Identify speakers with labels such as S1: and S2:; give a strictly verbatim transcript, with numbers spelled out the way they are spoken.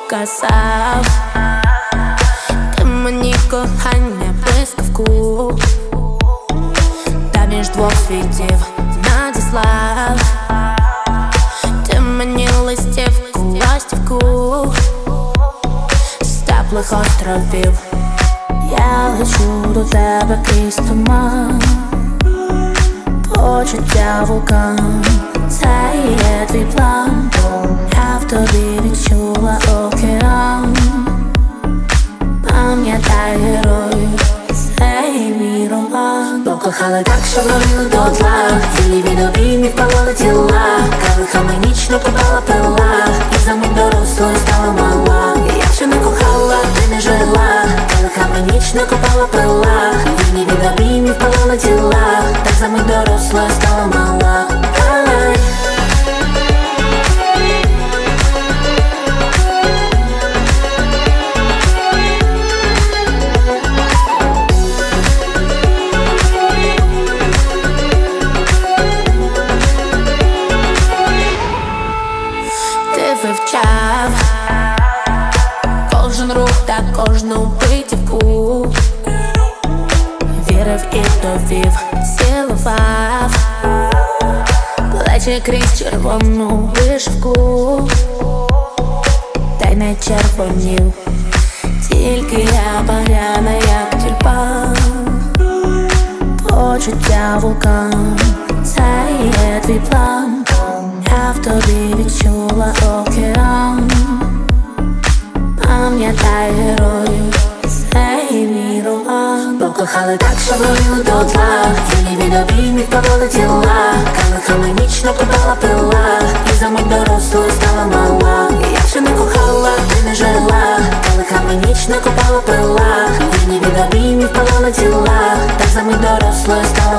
S1: казав, ти мені кохання блискавку, та між двох світів надіслав. Ти мені листівку, ластівку з теплих островів. Я лечу до тебе крізь туман, почуття вулкан, це є твій план. Я в тобі відчула океан. Пам'ятай героїв, це є мій роман. Покохали так, що горіли дотла, цілі від обіймів палали тіла. Калихами нічно купала пила, і за мить дорослою стала мала. Якщо не кохала, ти не жила. Калихами нічно купала пила, цілі від обіймів палали тіла. Так за мить дорослою стала мала. Вивчав кожен рух та кожну битівку, вірив і довів, цілував плечі крізь червону вишивку, та й не червонів, тільки я багряна, як тюльпан. Почуття вулкан, це є твій план. Я в тобі відчула океан. Пам'ятай героїв, це є мій роман. Покохали так, що горіли дотла, цілі від обіймів палали тіла. Калихами нічно купала пила, і за мить дорослою стала мала. Якщо не кохала, ти не жила. Калихами нічно купала пила, цілі від обіймів палали тіла. Так за мить дорослою стала